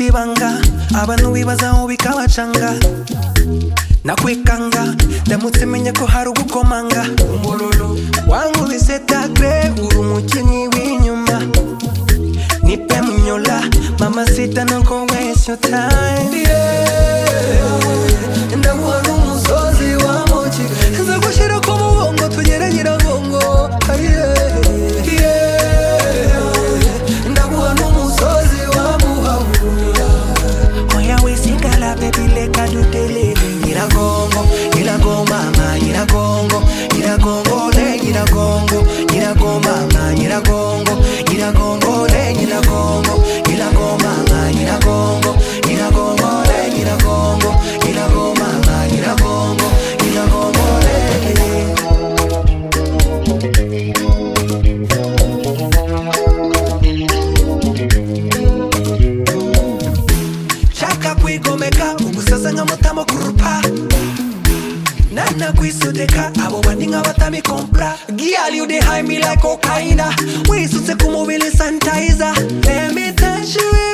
ibanga abantu bibazaho bikabacanga nakwikanga ndamutse menye ko hari ugukomanga wankubise takre uri umukinnyi w'inyuma nipe munyola mama sita no go waste your time ndaguha n'umusozi wa mochi nza gushira ko mubongo tugere Nyiragongo ndaguha n'umusozi wa Muhabura oya wisigala baby leka dutele Nyiragongo mama Nyiragongo le Nyiragongo mama Nyiragongo le Nyiragongo mama Nyiragongo le Nyiragongo mama Nyiragongo chaka kwigomeka umusaza nkamutamo kurupa nana kwisudeka abo bandinga batami kompra girl you dey high me like cocaine wisutse kumubili sanitizer let me touch you